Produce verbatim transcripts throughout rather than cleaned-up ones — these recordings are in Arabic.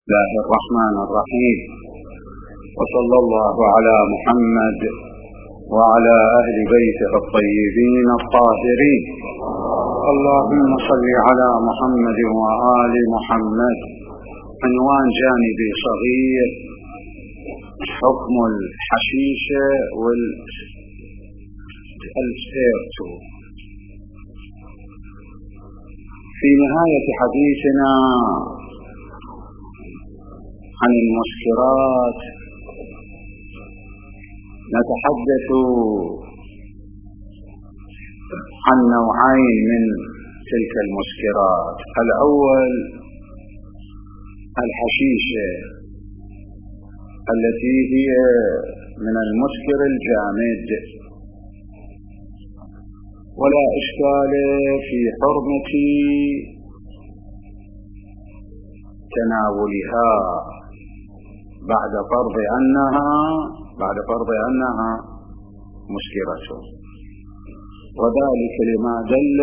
الله الرحمن الرحيم، وصلى الله على محمد وعلى أهل بيته الطيبين الطاهرين. اللهم صل على محمد وآل محمد. عنوان جانبي صغير: حكم الحشيشة والسبيرتو. في نهاية حديثنا عن المسكرات نتحدث عن نوعين من تلك المسكرات. الأول الحشيشة التي هي من المسكر الجامد، ولا إشكال في حرمة تناولها بعد فرض أنها بعد فرض أنها مسكرة، وذلك لما دل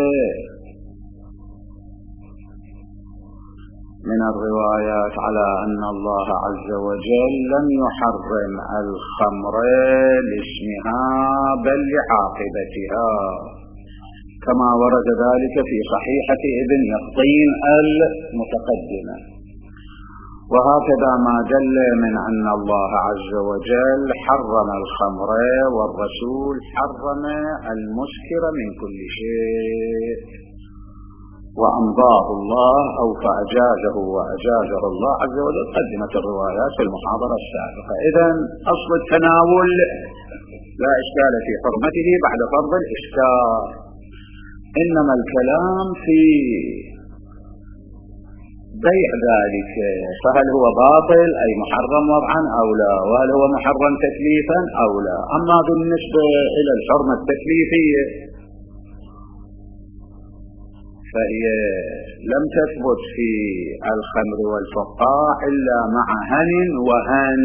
من الروايات على أن الله عز وجل لم يحرم الخمر لاسمها بل لعاقبتها، كما ورد ذلك في صحيحة ابن يقطين المتقدمة. وهكذا ما دل من أن الله عز وجل حرم الخمر والرسول حرم المسكر من كل شيء، وأمضاه الله أو فأجازه وأجازه الله عز وجل. قدمت الروايات في المحاضرة السابقة. إذن أصل التناول لا إشكال في حرمته بعد فرض الإسكار، إنما الكلام في بيع ذلك، فهل هو باطل أي محرم وضعا أو لا، وهل هو محرم تكليفا أو لا. أما بالنسبة إلى الحرمة التكليفية فهي لم تثبت في الخمر والفقاع إلا مع هن وهن،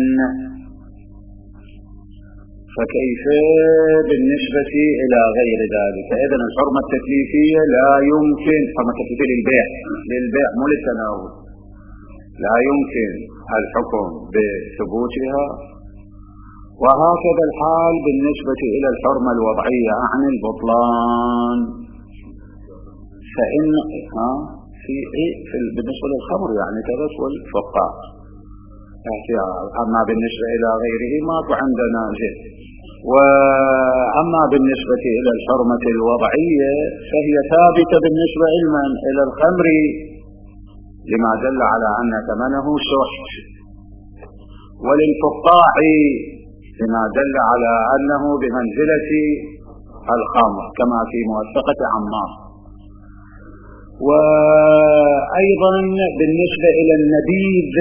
فكيف بالنسبة إلى غير ذلك؟ إذن الحرمة التكليفية لا يمكن، حرمة التكليفية للبيع للبيع مو للتناول، لا يمكن الحكم بثبوتها. وهكذا الحال بالنسبة إلى الحرمة الوضعية عن البطلان، فإن ها في في بالنسبة للخمر يعني كذا والفقاع احتياط، أما بالنسبة إلى غيره ماكو عندنا شيء. وأما بالنسبة إلى الحرمة الوضعية فهي ثابتة بالنسبة إلمن إلى الخمر لما دل على أن ثمنه سحت، وللفقاع لما دل على أنه بمنزلة الخمر كما في موثقة عمار. وأيضا بالنسبة إلى النبيذ،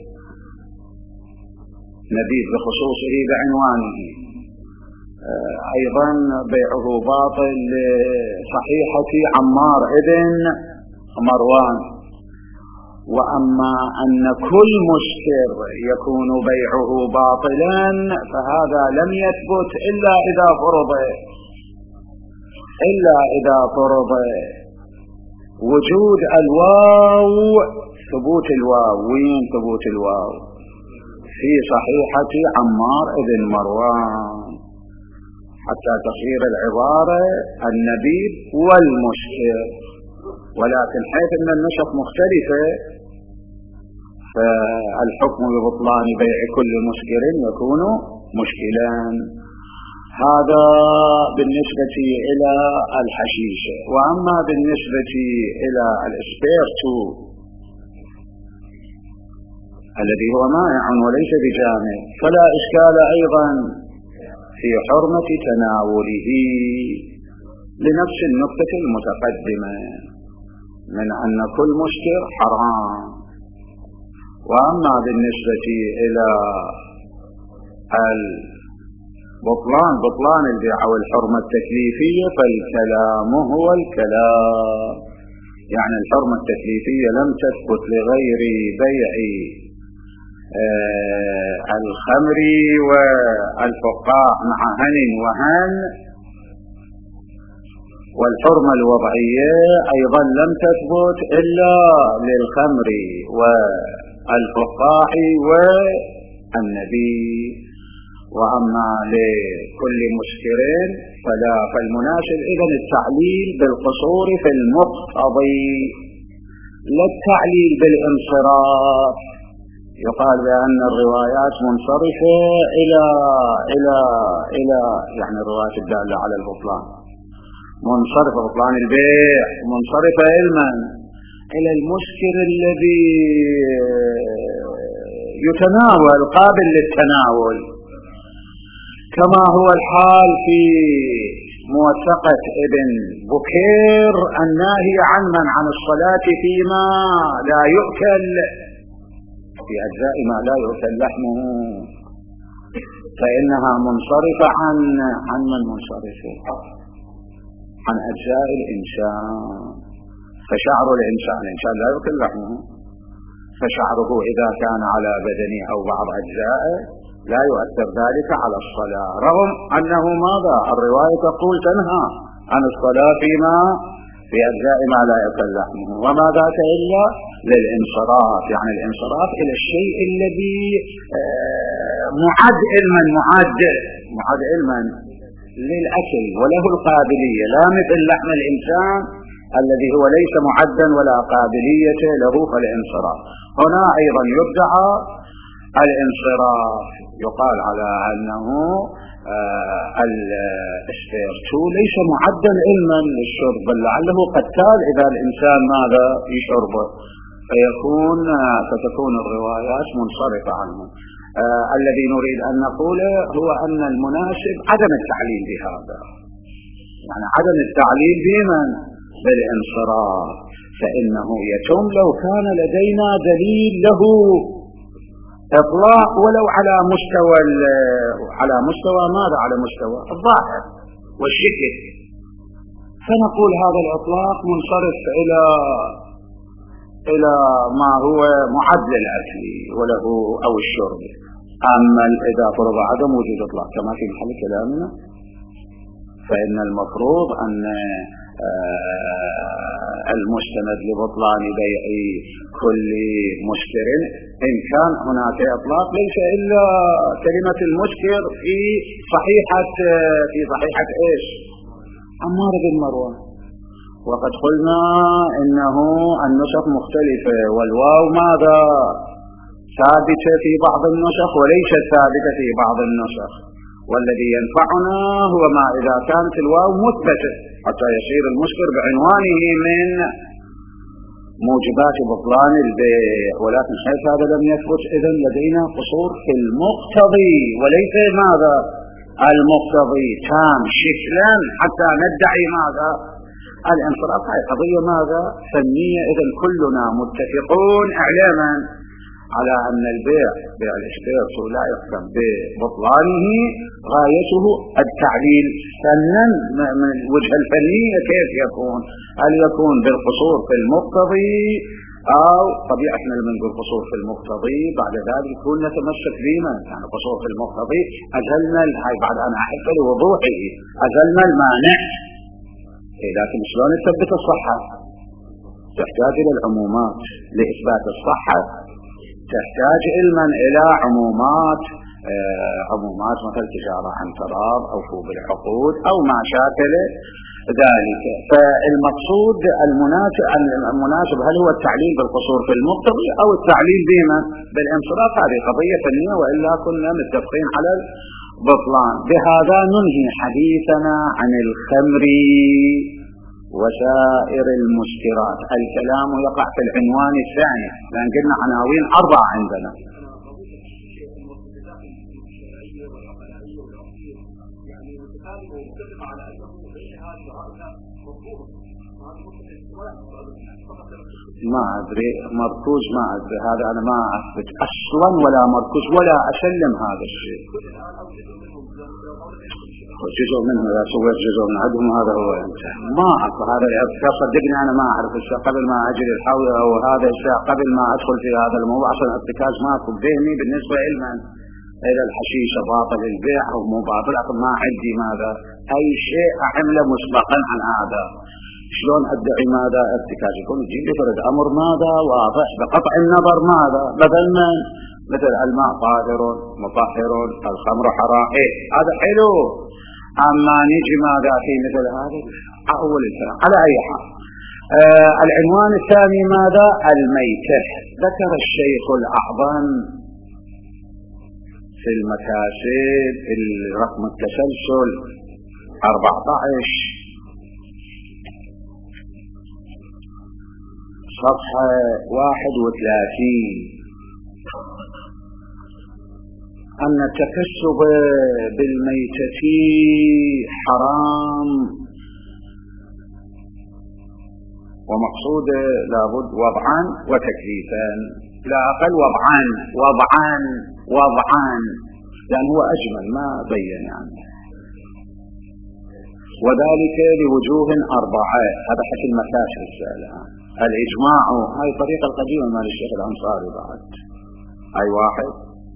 نبيذ بخصوصه بعنوانه أيضا بيعه باطل صحيحة عمار ابن مروان. وأما أن كل مسكر يكون بيعه باطلا فهذا لم يثبت إلا إذا فرض إلا إذا فرض وجود الواو، ثبوت الواو. وين ثبوت الواو؟ في صحيحة عمار ابن مروان، حتى تصير العبارة النبيذ والمسكر. ولكن حيث أن النسخ مختلفة فالحكم ببطلان بيع كل مسكر يكون مشكلا. هذا بالنسبة إلى الحشيشة. وأما بالنسبة إلى الإسبيرتو الذي هو مائع وليس بجامد فلا إشكال أيضا في حرمة تناوله لنفس النقطة المتقدمة من أن كل مسكر حرام. وأما بالنسبة إلى البطلان بطلان البيع والحرمة التكليفية فالكلام هو الكلام، يعني الحرمة التكليفية لم تثبت لغير بيع آه الخمر والفقاع مع هن وهن، والحرمة الوضعية أيضا لم تثبت إلا للخمر الفقاع والنبي. وأما لكل مسكر فلا، فالمناسب إذن التعليل بالقصور في المقتضي لا التعليل بالانصراف. يقال بأن الروايات منصرفة إلى إلى إلى يعني الروايات الدالة على البطلان منصرفة بطلان البيع، منصرفة علما إلى المسكر الذي يتناول قابل للتناول، كما هو الحال في موثقة ابن بكير الناهي عن من عن الصلاة فيما لا يؤكل، في أجزاء ما لا يؤكل لحمه، فإنها منصرفة عن عن من منصرفة عن أجزاء الإنسان. فشعر الإنسان الإنسان لا يؤكل لحمه، فشعره إذا كان على بدنه أو بعض أجزائه لا يؤثر ذلك على الصلاة، رغم أنه ماذا الرواية تقول تنهى عن الصلاة فيما في أجزاء ما لا يؤكل لحمه، وما ذاك إلا للانصراف، يعني الانصراف إلى الشيء الذي معد علما معد معد علما للأكل وله القابلية، لا مثل لحم الإنسان الذي هو ليس معدا ولا قابلية له فالانصراف. هنا أيضا يدعى الانصراف، يقال على أنه الاسبيرتو ليس معدا علما للشرب، بل لعله قتال إذا الإنسان ماذا يشربه، فيكون فتكون الروايات منصرفة عنه. آه الذي نريد أن نقوله هو أن المناسب عدم التعليل بهذا، يعني عدم التعليل بمن بالانصراف، فإنه يتم لو كان لدينا دليل له إطلاق ولو على مستوى على مستوى ماذا على مستوى الظاهر والشكل، فنقول هذا الإطلاق منصرف إلى إلى ما هو معد للأكل وله أو الشرب. أما إذا فرض عدم وجود إطلاق كما في محل كلامنا، فإن المفروض أن المستند لبطلان بيع كل مسكر إن كان هناك إطلاق ليس إلا كلمة المسكر في صحيحة في صحيحة إيش عمار بن مروان، وقد قلنا إنه النسخ مختلفة، والواو ماذا ثابتة في بعض النسخ وليست ثابتة في بعض النسخ، والذي ينفعنا هو ما إذا كانت الواو مثبتة حتى يصير المسكر بعنوانه من موجبات بطلان البيع، ولكن حيث هذا لم يثبت إذن لدينا قصور في المقتضي وليس ماذا المقتضي تام شكلا حتى ندعي ماذا الانصراف. هذه قضية ماذا فنية. إذن كلنا متفقون إعلاما على أن البيع بيع الاشتراك لا يحكم ببطلانه غايته التعليل فنا من الوجه الفنية. كيف يكون؟ هل يكون بالقصور في المقتضي أو طبيعة احنا لما نقول قصور في المقتضي بعد ذلك يكون نتمسك بما يعني قصور في المقتضي أزلنا هاي بعد أنا أحب لوضوحه أزلنا المانع. لكن شلون نثبت الصحة؟ تحتاج إلى العمومات لإثبات الصحة، تحتاج علما إلى عمومات آه عمومات مثل تجارة عن تراض أو فوق العقود أو ما شاكل ذلك. فالمقصود المناسب المناسب هل هو التعليل بالقصور في المقتضي أو التعليل بما بالانصراف؟ هذه قضية فنية وإلا كنا متفقين على البطلان. بهذا ننهي حديثنا عن الخمر وسائر المسكرات. الكلام يقع في العنوان الثاني لأن قلنا عناوين أربعة عندنا. ما أدري مركوز ما أدري هذا أنا ما أثبت أصلا ولا مركوز ولا أسلم هذا الشيء. جزء منه لا سويت جزء من عندهم هذا هو ما أعرف هذا الإرتكاز. صدقني أنا ما أعرف الشيء قبل ما أجري الحول أو هذا الشيء قبل ما أدخل في هذا الموضوع. عشان الارتكاز ما أكون ذهني بالنسبة علما إلى الحشيشة باطل البيع أو مو باطل، ما عندي ماذا أي شيء أعمله مسبقا عن هذا. شلون أدعي ماذا ارتكاز يكون يجيب لي فرد أمر ماذا واضح بقطع النظر ماذا مثلا مثل الماء طاهر مطهر الخمر حرام إيه هذا حلو. أما نيجي ماذا في مثل هذا أول الكلام على أي حال. آه العنوان الثاني ماذا الميتة. ذكر الشيخ الأعظم في المكاسب الرقم التسلسل أربعة عشر صفحة واحد وثلاثين أن التكسب بالميتة حرام ومقصود لابد وضعا وتكليفا لا أقل وضعان وضعان وضعان لأن هو أجمل ما بين يعني وذلك لوجوه أربعة. هذا حكي المكاسب السائلة. الإجماع هاي الطريقة القديمة مال الشيخ الأنصاري بعد هاي واحد.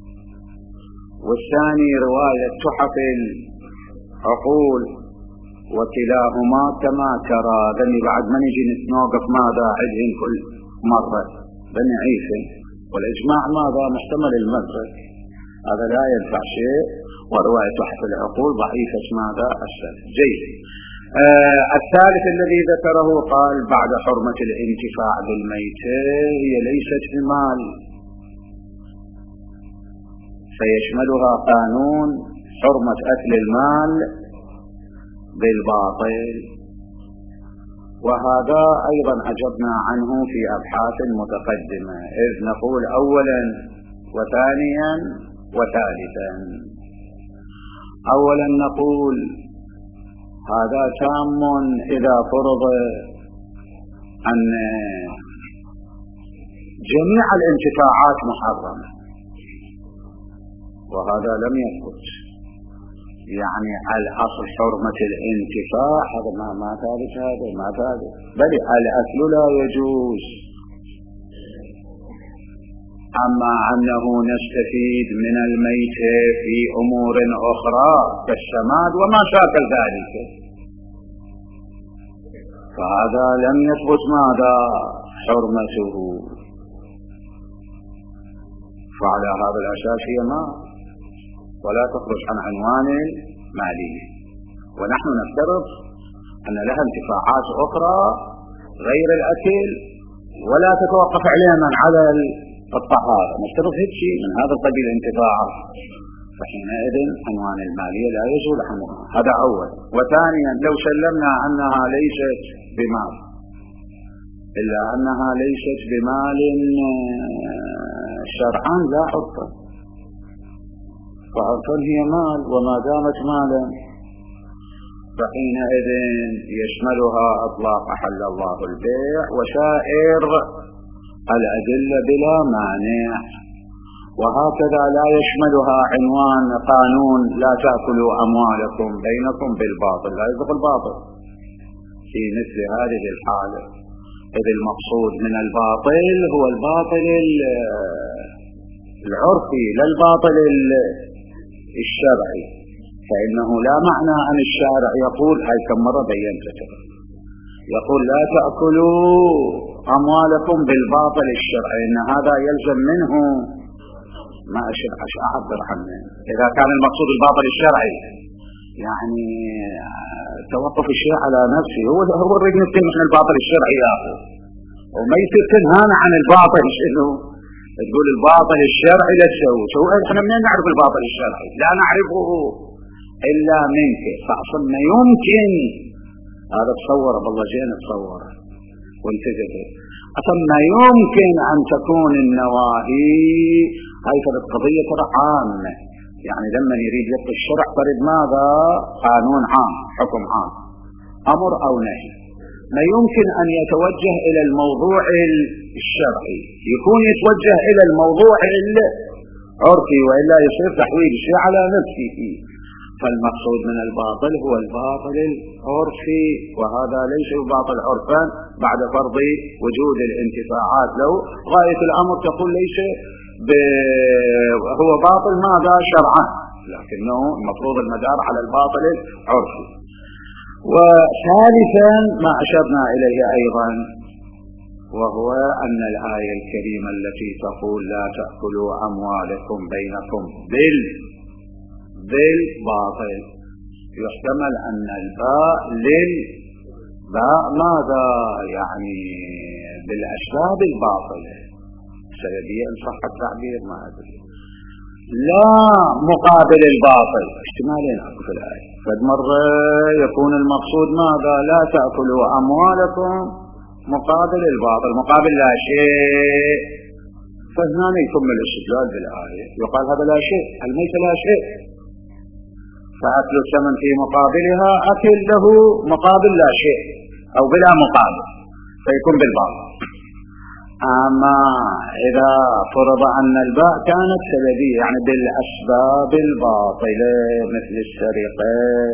والثاني رواية تحف العقول وكلاهما كما ترى ذني بعد ما نجي نوقف ماذا عدهن كل مرة بني عيسى. والإجماع ماذا محتمل المدرك هذا لا يدفع شيء. ورواية تحف العقول ضعيفة ماذا السلف جيد. آه الثالث الذي ذكره قال بعد حرمة الانتفاع بالميتة هي ليست بمال فيشملها قانون حرمة أكل المال بالباطل. وهذا أيضا عجبنا عنه في أبحاث متقدمة إذ نقول أولا وثانيا وثالثا. أولا نقول هذا تام إذا فرض أن جميع الانتفاعات محرمة وهذا لم يثبت. يعني الأصل حرمة الانتفاع هذا ما ما ثابت هذا ما ثابت بل الأكل لا يجوز. أما أنه نستفيد من الميت في أمور أخرى كالسماد وما شاكل ذلك فهذا لم يثبت ماذا حرمته. فعلى هذا الأساس هي ما ولا تخرج عن عنوان المالية. ونحن نفترض أن لها انتفاعات أخرى غير الأكل ولا تتوقف علينا على الطهارة. نفترض هيك شيء من هذا القبيل انتفاعات فحينئذ عنوان المالية لا يزول عنها. هذا أول. وثانيا لو سلمنا أنها ليست بمال إلا أنها ليست بمال شرعا لا عرفا فعرفا هي مال وما دامت مالا فحينئذ يشملها أطلاق أحل الله البيع وسائر الأدلة بلا مانع. وهكذا لا يشملها عنوان قانون لا تأكلوا أموالكم بينكم بالباطل لا يصدق الباطل في مثل هذه الحالة إذ المقصود من الباطل هو الباطل العرفي لا الباطل الشرعي. فإنه لا معنى أن الشارع يقول هاي كم مرة بينته يقول لا تأكلوا أموالكم بالباطل الشرعي إن هذا يلزم منه ما أشرع أعبر عنه. إذا كان المقصود الباطل الشرعي يعني توقف الشيء على نفسه هو هو الرجل يمكن من الباطل الشرعي يأخذ وما يصير تنهانا عن الباطل شنو تقول الباطل الشرعي لا تسوي شو احنا منين نعرف الباطل الشرعي لا نعرفه إلا منك. فأصلا ما يمكن هذا تصور بالله جينا تصور وانتجد أصلا ما يمكن أن تكون النواهي هاي فرد قضية عامة. يعني لما يريد يبقى الشرع فرد ماذا قانون عام حكم عام أمر أو نهي ما يمكن أن يتوجه إلى الموضوع الشرعي يكون يتوجه إلى الموضوع العرفي وإلا يصير تحويل الشيء على نفسه. فالمقصود من الباطل هو الباطل العرفي وهذا ليس باطل عرفا بعد فرض وجود الانتفاعات له غاية الأمر تقول ليس هو باطل ماذا شرعا لكنه المفروض المدار على الباطل العرفي. وثالثا ما أشرنا إليه أيضا، وهو أن الآية الكريمة التي تقول لا تأكلوا أموالكم بينكم بال بالباطل، يحتمل أن الباء للباء ماذا يعني بالأسباب الباطلة السببية إن صح التعبير ما أدري، لا مقابل الباطل. احتمالين أكو في الآية، فد مرة يكون المقصود ماذا لا تأكلوا أموالكم مقابل الباطل، مقابل لا شيء، فهنا يكمل الاستدلال بالآية، يقال هذا لا شيء، الميت لا شيء، فأكل الثمن في مقابلها أكل له مقابل لا شيء أو بلا مقابل، فيكون بالباطل. أما إذا فرض أن الباء كانت سببية يعني بالأسباب الباطلة مثل السرقة،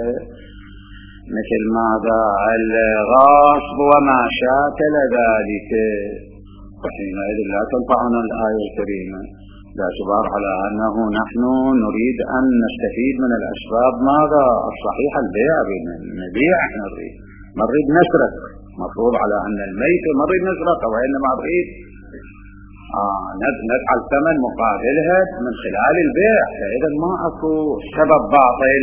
مثل ماذا الغاصب وما شاكل ذلك، فحينئذ لا تنفعنا الآية الكريمة، باعتبار على أنه نحن نريد أن نستفيد من الأسباب ماذا الصحيح البيع، نبيع نريد ما نريد نسرق، مفروض على أن الميت ما نريد نسرق وإنما نريد آه نجعل ثمن مقابلها من خلال البيع، فإذا ما أكو سبب باطل.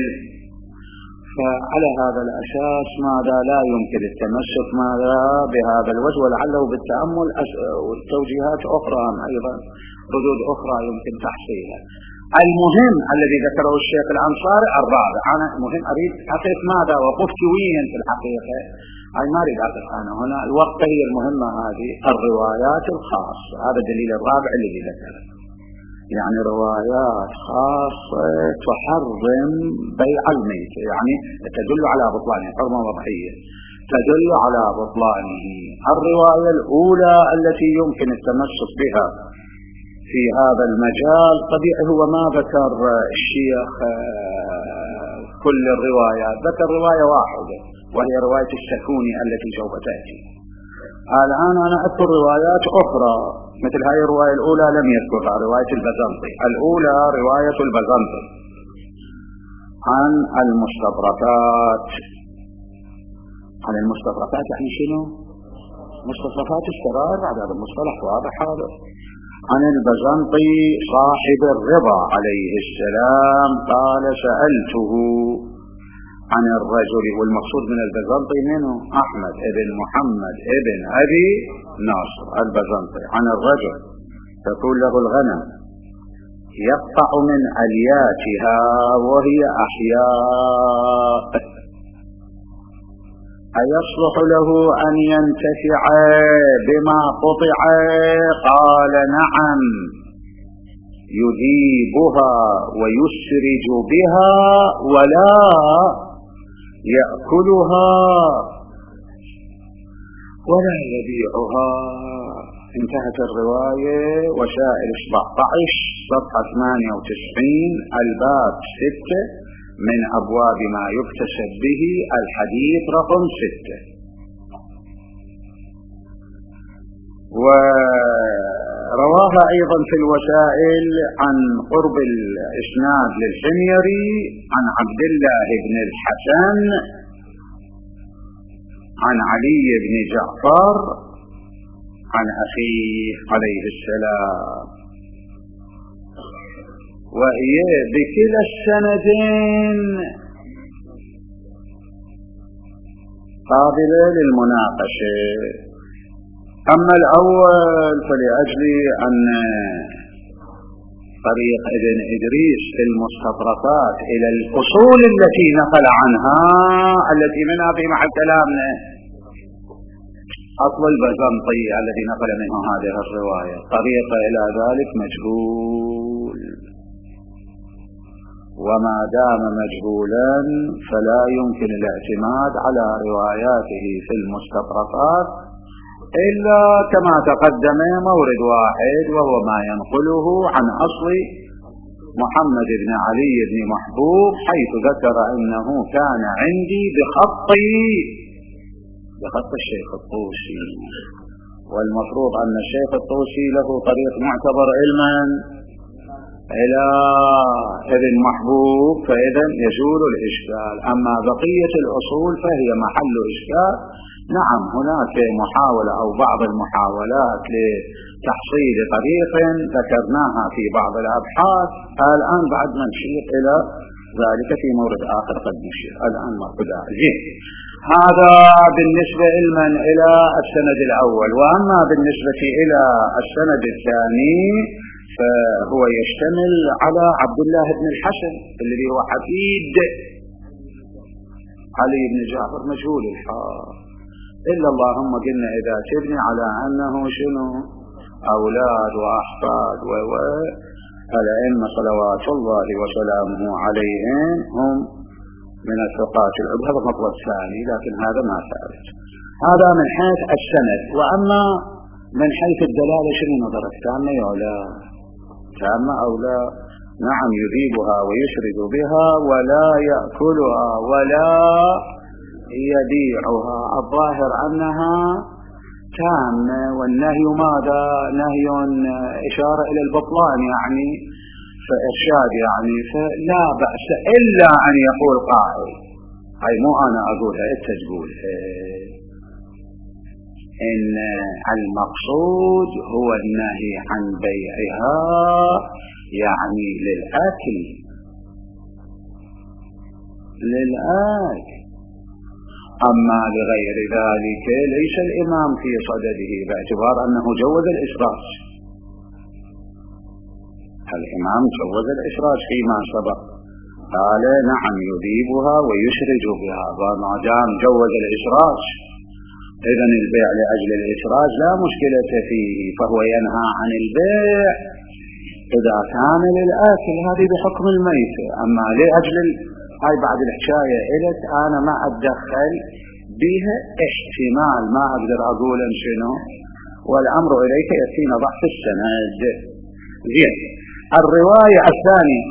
فعلى هذا الأساس ماذا لا يمكن التمسك ماذا بهذا الوجه، ولعله بالتأمل والتوجيهات أخرى أيضا ردود أخرى يمكن تحصيلها. المهم الذي ذكره الشيخ الأنصاري الرابع، أنا مهم أريد أقف ماذا وقفت وين في الحقيقة، أي ما أريد أقف أنا هنا، الوقت هي المهمة هذه، الروايات الخاصة، هذا الدليل الرابع الذي ذكره، يعني روايات خاصة تحرم بيع الميت، يعني تدل على بطلانه، حرمة وضعية تدل على بطلانه. الرواية الأولى التي يمكن التمسك بها في هذا المجال طبيعي هو ما ذكر الشيخ كل الروايات، ذكر رواية واحدة وهي رواية السكوني التي سوف تأتي. الآن أنا أذكر روايات أخرى مثل هذه الرواية الأولى لم يذكرها، رواية البزنطي الأولى، رواية البزنطي عن المستطرفات. عن المستطرفات يعني شنو؟ مستطرفات السرائر، هذا المصطلح واضح هذا. عن البزنطي صاحب الرضا عليه السلام قال سألته عن الرجل، والمقصود من البزنطي منه أحمد ابن محمد ابن أبي ناصر البزنطي، عن الرجل تقول له الغنم يقطع من ألياتها وهي أحياء، أيصلح له أن ينتفع بما قطع؟ قال نعم، يذيبها ويسرج بها ولا يأكلها ولا يبيعها. انتهت الرواية. وسائل سبعة عشر صفحة ثمانية وتسعين الباب ستة من أبواب ما يكتسب به، الحديث رقم ستة. ورواها أيضا في الوسائل عن قرب الإسناد للحميري عن عبد الله بن الحسن عن علي بن جعفر عن أخيه عليه السلام، وهي بكلا السندين قابلة للمناقشة. أما الأول فلأجل أن طريق ابن إدريس في المستطرفات إلى الأصول التي نقل عنها التي منها في محل كلامنا أصل البزنطي الذي نقل منه هذه الرواية، طريق إلى ذلك مجهول، وما دام مجهولا فلا يمكن الاعتماد على رواياته في المستطرفات إلا كما تقدم مورد واحد، وهو ما ينقله عن أصل محمد بن علي بن محبوب، حيث ذكر أنه كان عندي بخطي بخط الشيخ الطوسي، والمفروض أن الشيخ الطوسي له طريق معتبر علما إلى ابن محبوب فإذا يزول الإشكال. أما بقية الأصول فهي محل إشكال. نعم هناك محاولة أو بعض المحاولات لتحصيل طريق ذكرناها في بعض الأبحاث، الآن بعد ما نشير إلى ذلك في مورد آخر قد نشير، الآن ما قد أعجب. هذا بالنسبة إلمن إلى السند الأول. وأما بالنسبة إلى السند الثاني فهو يشتمل على عبد الله بن الحسن الذي هو حفيد علي بن جعفر مجهول الحال، إلا اللهم قلنا إذا تبني على أنه شنو أولاد وأحفاد و الأئمة صلوات الله وسلامه عليهم هم من الثقات العظمى، هذا مطلب ثاني، لكن هذا ما ثابت. هذا من حيث السند. وأما من حيث الدلالة شنو نظرت؟ تامة أو لا؟ تامة أو لا؟ نعم يذيبها ويشرد بها ولا يأكلها ولا يبيعها. الظاهر أنها تامة، والنهي ماذا؟ نهي إشارة إلى البطلان يعني فإرشاد يعني، فلا بأس إلا أن يقول قائل، هاي مو أنا أقولها أنت تقولها، إن المقصود هو النهي عن بيعها يعني للأكل للأكل أما لغير ذلك ليس الإمام في صدده، باعتبار أنه جوز الإسراج. الإمام جوز الإسراج فيما سبق، قال نعم يذيبها ويشرج بها، وما دام جوز الإسراج إذن البيع لأجل الإسراج لا مشكلة فيه، فهو ينهى عن البيع إذا كان للآكل، هذه بحكم الميتة. أما لأجل هاي بعد الحكاية إلت أنا ما أتدخل بها احتمال، ما أقدر أقول إن شنو، والأمر إليك يأتينا ضعف السند. زين. الرواية الثانية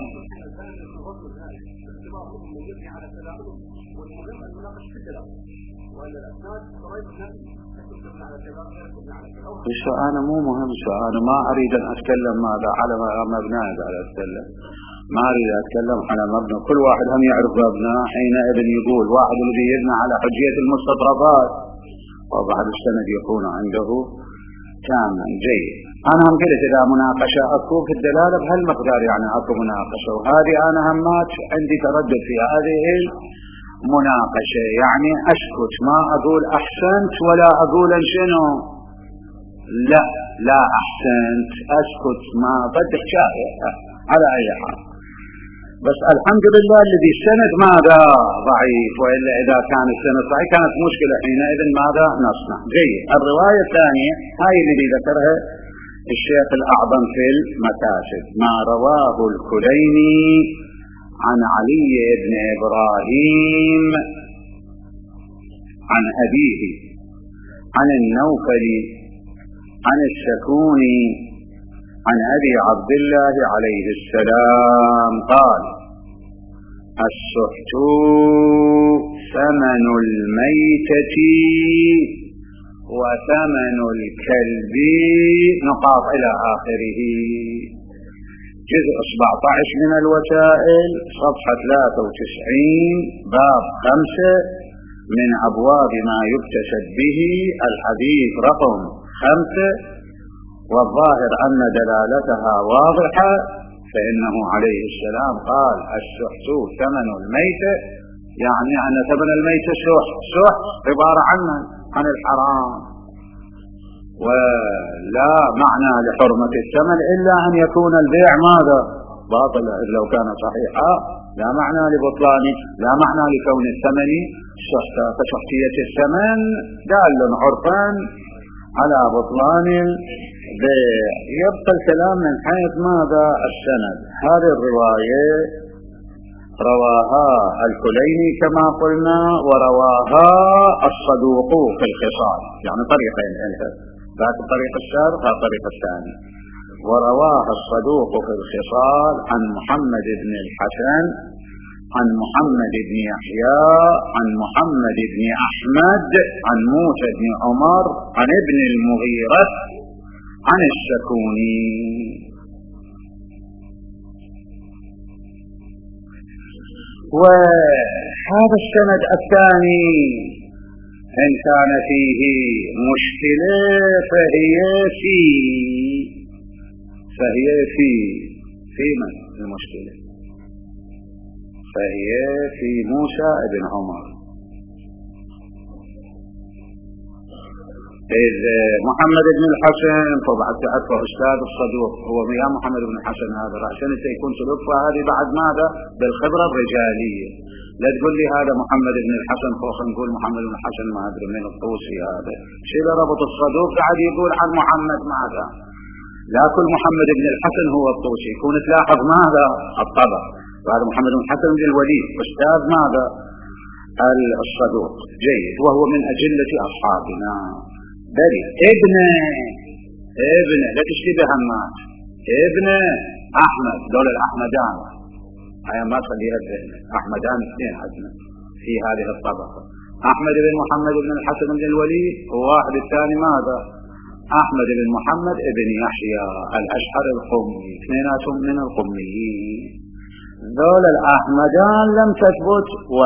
السؤال مو مهم، سؤال ما أريد أن أتكلم ماذا على مبنى على أتكلم، ما أريد أتكلم على مبنى، كل واحد هم يعرف مبنى حينئذ يقول واحد الذي يبنى على حجية المستطرفات وبعد السند يكون عنده كاملا جيد. أنا هم قلت إذا مناقشة أكو في الدلالة بهالمقدار يعني أكو مناقشة، وهذه أنا همات عندي تردد في هذه المناقشة، يعني أسكت ما أقول أحسنت ولا أقول شنو لا لا أحسنت، أسكت ما بدك شاية على أي حال. بس الحمد لله الذي السند ماذا ضعيف، وإلا إذا كان السند ضعيف كانت مشكلة حينئذ ماذا نصنع. جيد. الرواية الثانية هاي الذي ذكرها الشيخ الأعظم في المكاسب، ما رواه الكليني عن علي بن إبراهيم عن أبيه عن النوفل عن السكوني عن أبي عبد الله عليه السلام قال: السحت ثمن الميتة وثمن الكلب نقاط إلى آخره. جزء سبعة عشر من الوسائل صفحة ثلاثة وتسعين باب خمسة من أبواب ما يكتسب به الحديث رقم خمسة، والظاهر أن دلالتها واضحة، فإنه عليه السلام قال: السحت ثمن الميتة، يعني أن ثمن الميتة سحت، سحت عبارة عنه عن الحرام، ولا معنى لحرمة الثمن إلا أن يكون البيع ماذا؟ باطلا. لو كان صحيحا لا معنى لبطلانه، لا معنى لكون الثمن سحتا، فسحتية الثمن دال عرفا على بطلان البيع. يبقى الكلام من حيث ماذا؟ السند. هذه الرواية رواها الكليني كما قلنا، ورواها الصدوق في الخصال، يعني طريقين انت ذات الطريق السابق الطريق الثاني. ورواها الصدوق في الخصال عن محمد بن الحسن عن محمد بن يحيى عن محمد بن أحمد عن موسى بن عمر عن ابن المغيرة عن السكوني. وهذا السند الثاني إن كان فيه مشكلة فهي في فهي في في من المشكلة؟ فهي في موسى بن عمر. إذ محمد بن الحسن طبعا تعرفه أستاذ الصدوق هو يا محمد بن الحسن هذا عشان يكون صدوق، فهذه بعد ماذا بالخبرة الرجالية. لا تقول لي هذا محمد بن الحسن خوخ نقول محمد بن الحسن ما أدري من الطوسي هذا شيء ربط الصدوق قاعد يقول عن محمد ماذا، لا كل محمد بن الحسن هو الطوسي. يكون تلاحظ ماذا الطبع، وهذا محمد بن الحسن بن الوليد أستاذ ماذا الصدوق جيد، وهو من أجلة أصحابنا. بل ابن ابن لا تشتبه همات ابن أحمد دول الأحمدان هاي ما تخليها الذهن، أحمدان اثنين عندنا في هذه الطبقة، أحمد بن محمد بن الحسن بن الوليد، وواحد الثاني ماذا أحمد بن محمد بن يحيى الأشعر القمي، اثنيناتهم من القميين. ذول الأحمدان لم تثبت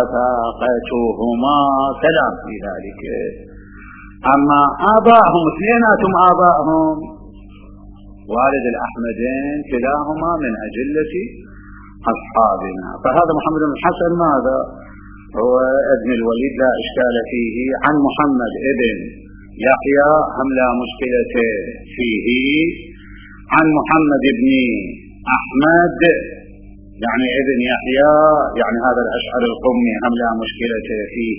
وثاقتهما كلام في ذلك. أما آباءهم اثنيناتهم آباءهم والد الأحمدين كلاهما من أجلة أصحابنا. فهذا محمد بن الحسن ماذا هو ابن الوليد لا إشكال فيه، عن محمد ابن يحيى هم لا مشكلة فيه، عن محمد بن أحمد يعني ابن يحيى يعني هذا الأشعر القمي هم لا مشكلة فيه،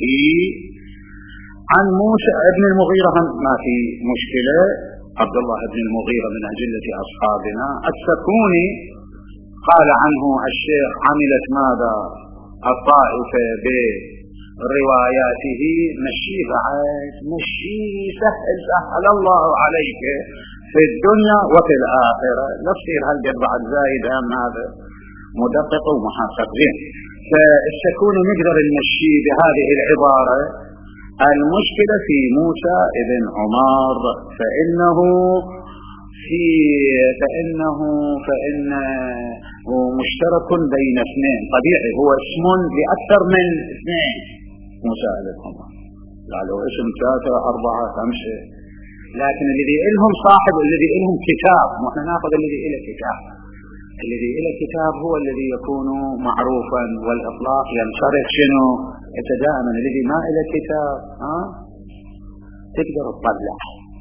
عن موسى ابن المغيرة هم ما في مشكلة، عبد الله بن المغيرة من أجلة أصحابنا. السكوني قال عنه الشيخ عملت ماذا الطائفة برواياته مشي بعد مشي سهل سهل الله عليك في الدنيا وفي الآخرة، لا تصير هالقد بعد زايد هم هذا مدقق ومحقق زين. فالسكوني نقدر نمشي بهذه العبارة المشكلة في موسى ابن عمر، فإنه في فإنه فإنه مشترك بين اثنين طبيعي، هو اسم لأكثر من اثنين موسى ابن عمر، يعني هو اسم ثلاثة أربعة خمسة، لكن الذي إلهم صاحب الذي إلهم كتاب، ونحن نأخذ الذي إله كتاب، الذي إله كتاب هو الذي يكون معروفا والإطلاق ينصرف شنو دائما. الذي ما إله كتاب ها تقدر تطلع.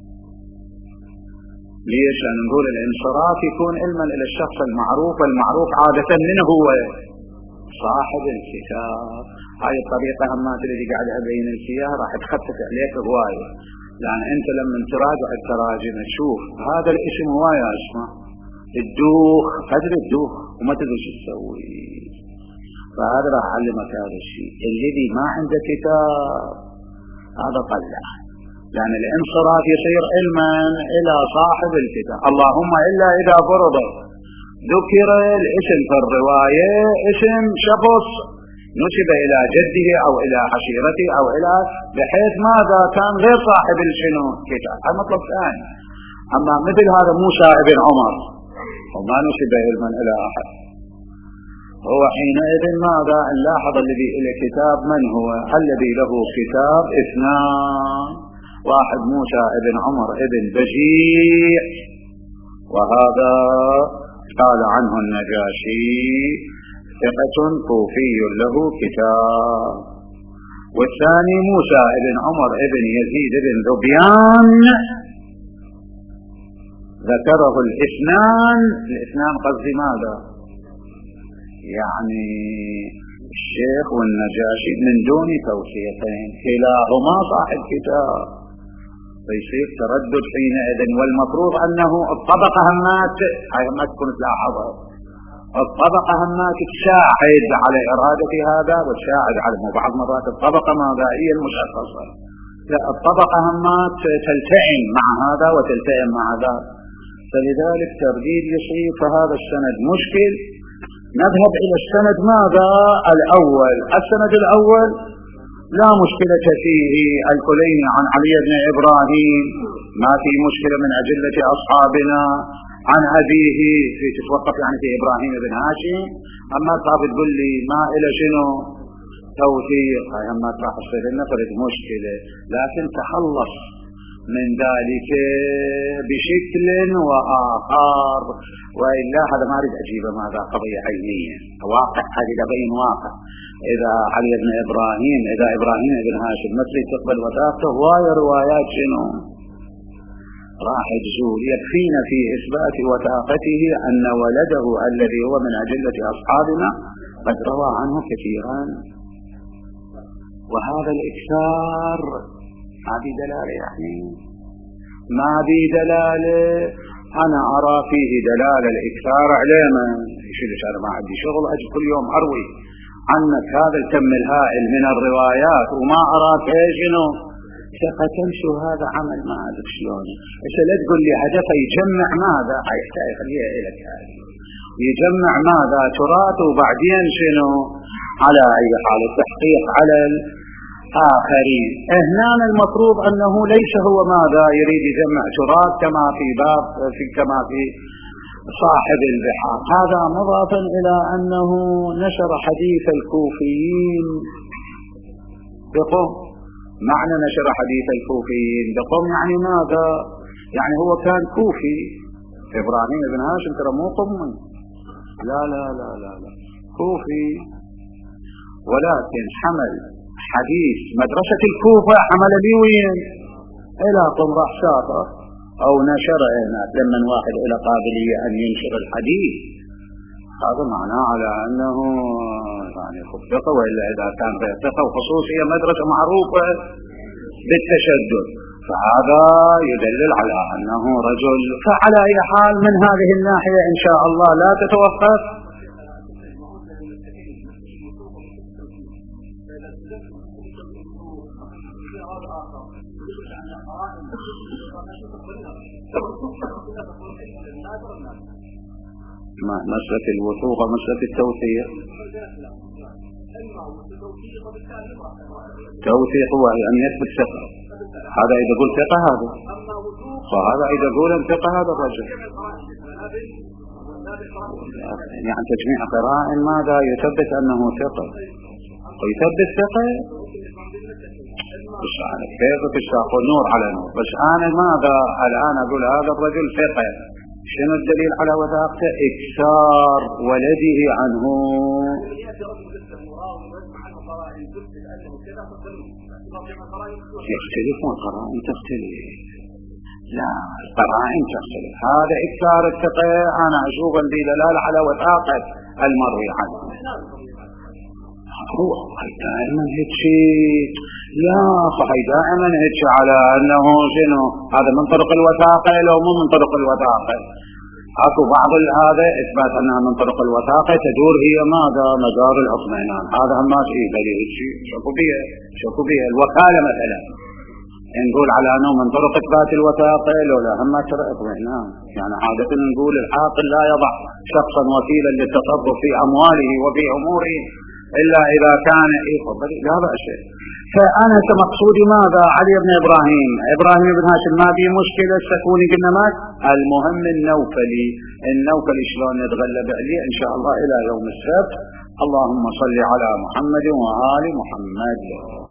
ليش؟ لأن نقول الانصراف يكون علما إلى الشخص المعروف، المعروف عادة من هو صاحب الكتاب. هاي الطريقة همات الذي قاعد أبين الكياه راح تخفف عليك هواية، لأن أنت لما تراجع التراجم تشوف هذا الاسم هواية اسمه الدوخ، قدر الدوخ وما تدري شو تسوي. فهذا راح أعلمك هذا الشيء. الذي ما عنده كتاب هذا طلع، لأن يعني الانصراف يصير علما إلى صاحب الكتاب، اللهم إلا إذا فرض ذكر الاسم في الرواية اسم شخص نسب إلى جده أو إلى عشيرته أو إلى بحيث ماذا كان غير صاحب الشنو كتاب، هذا مطلب ثاني. أما مثل هذا موسى ابن عمر وما نسب علما إلى أحد، هو حينئذ ماذا نلاحظ الذي إلى كتاب من هو؟ الذي له كتاب اثنان، واحد موسى ابن عمر ابن بجيع، وهذا قال عنه النجاشي ثقة كوفي له كتاب، والثاني موسى ابن عمر ابن يزيد ابن ذبيان ذكره الاثنان. الاثنان قصدي ماذا؟ يعني الشيخ والنجاشي من دون توصيتين، كلاهما صاحب كتاب، فيصير تردد حينئذ. والمفروض أنه الطبقة همات هاي ما تكون تلاحظها، الطبقة همات تساعد على إرادة هذا وتساعد على بعض مرات الطبقة ماذا هي المشخصة، لا الطبقة همات تلتئم مع هذا وتلتئم مع هذا، فلذلك ترديد يصير. فهذا السند مشكل. نذهب إلى السند ماذا الأول. السند الأول لا مشكلة فيه، الكليني عن علي بن إبراهيم ما في مشكلة من أجلة أصحابنا. عن أبيه في تتوقف يعني في إبراهيم بن هاشم. أما صار تقول لي ما إلى شنو توثيق، أما راح تصير لنا فرد مشكلة، لكن تخلص من ذلك بشكل وآخر، وإلا هذا ما أريد أجيبه ماذا قضية علمية واقع، هذه لبين واقع. إذا علي بن إبراهيم إذا إبراهيم بن هاشم مثل تقبل وثاقته، هواية روايات شنو راح تزول. يكفينا في إثبات وثاقته أن ولده الذي هو من أجلة أصحابنا قد روى عنه كثيرا، وهذا الإكثار ما بي دلالة، يعني ما بي دلالة. أنا أرى فيه دلالة الإكثار علينا. يشيلش أنا ما عندي شغل أجي كل يوم أروي عنك هذا الكم الهائل من الروايات وما أراك إيشنو ثقة شو هذا عمل ما أدري شلون. إيش لا تقول لي هدفه يجمع ماذا، هاي خليها إلك هذه يجمع ماذا تراث، وبعدين شنو على أي حال التحقيق على الآخرين. هنا المفروض أنه ليس هو ماذا يريد يجمع تراث كما في باب في كما في صاحب البحار. هذا مضافا إلى أنه نشر حديث الكوفيين بقوم. معنى نشر حديث الكوفيين بقوم يعني ماذا، يعني هو كان كوفي. إبراهيم بن هاشم ترى مو قمي، لا لا لا لا لا كوفي، ولكن حمل حديث مدرسة الكوفة حمل لي وين إلى قم راح شاطر أو نشر هنا لمن واحد إلى قابلية أن ينشر الحديث. هذا معناه على أنه يعني خب ثقة، وإلا إذا كان غير ثقة وخصوصية مدرسة معروفة بالتشدد فهذا يدلل على أنه رجل. فعلى أي حال من هذه الناحية إن شاء الله لا تتوقف. مسألة الوثوق ومسألة التوثيق. توثيق هو أن يثبت ثقة، هذا إذا قلت ثقة هذا، فهذا إذا قول ثقة هذا الرجل. يعني تجميع قرائن ماذا يثبت أنه ثقة ويثبت ثقة. بس أنا كيف تشتاقوا نور على نور. بس أنا ماذا الآن أقول هذا الرجل ثقة، شنو الدليل على وثاقته؟ إكثار ولده عنه. يختلفون القرائن تختلف، لا القرائن تختلف. هذا إكثار الثقة أنا أشوفا بدلالة على وثاقة المروي عنه. هو دائما هيك شيء، لا صحيح دائما هيك على أنه شنو هذا من طرق الوثاقة لو مو من طرق الوثاقة. أكو بعض هذا إثبات أنها من طرق الوثاقة تدور هي ماذا مدار الأطمئنان. هذا هم ما شيء دليل شيء شكو بيه شكو بيه الوكالة مثلا نقول على أنه من طرق إثبات الوثاقة لولا هم ما ترى اطمئنان. يعني عادة نقول العاقل لا يضع شخصا وكيلا للتصرف في أمواله وفي أموره إلا إذا كان يفضل لا بأس. فأنا كمقصودي ماذا علي بن إبراهيم إبراهيم بن هاشم ما بي مشكلة تكوني قلنا ما المهم النوفلي النوفلي شلون نتغلب عليه إن شاء الله إلى يوم السبت. اللهم صل على محمد وآل محمد.